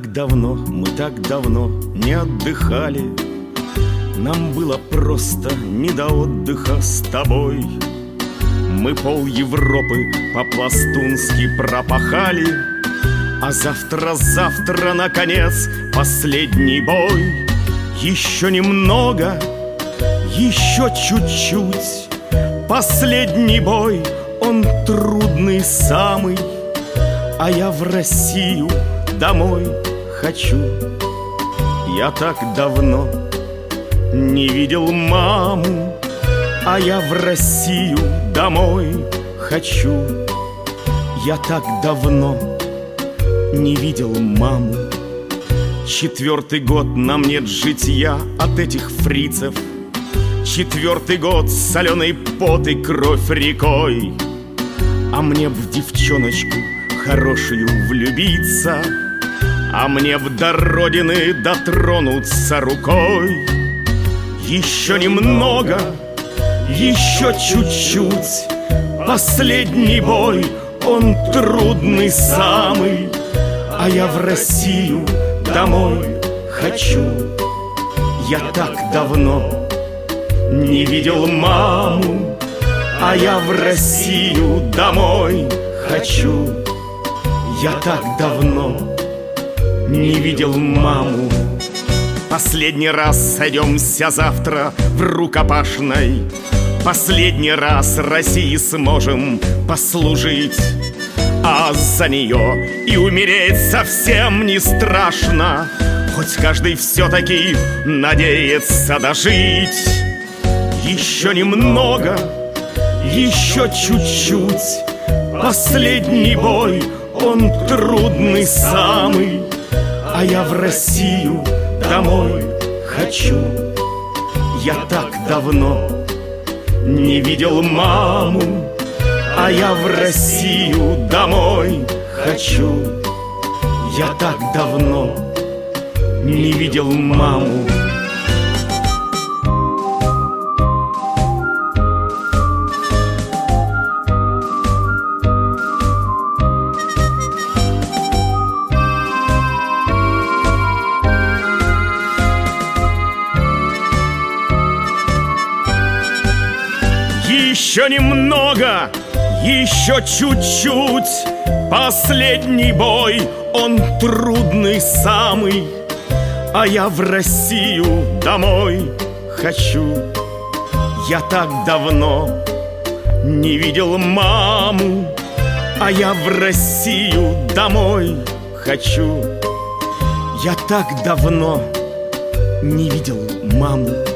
мы так давно не отдыхали. Нам было просто не до отдыха с тобой. Мы пол Европы по-пластунски пропахали, а завтра, наконец, последний бой. Еще немного, еще чуть-чуть. Последний бой, он трудный самый, а я в Россию домой хочу. Я так давно не видел маму, а я в Россию домой хочу. Я так давно не видел маму. 4-й год нам нет житья от этих фрицев. 4-й год соленый пот и кровь рекой. А мне б в девчоночку хорошую влюбиться, а мне б до родины дотронуться рукой. Еще немного, еще чуть-чуть. Последний бой, он трудный самый, а я в Россию домой хочу. Я так давно не видел маму, а я в Россию домой хочу. Я так давно не видел маму. Последний раз сойдемся завтра в рукопашной. Последний раз России сможем послужить, а за нее и умереть совсем не страшно. Хоть каждый все-таки надеется дожить. Еще немного, еще чуть-чуть. Последний бой, он трудный самый, а я в Россию домой хочу. Я так давно не видел маму, а я в Россию домой хочу. Я так давно не видел маму. Еще немного, еще чуть-чуть. Последний бой, он трудный самый, а я в Россию домой хочу. Я так давно не видел маму, а я в Россию домой хочу. Я так давно не видел маму.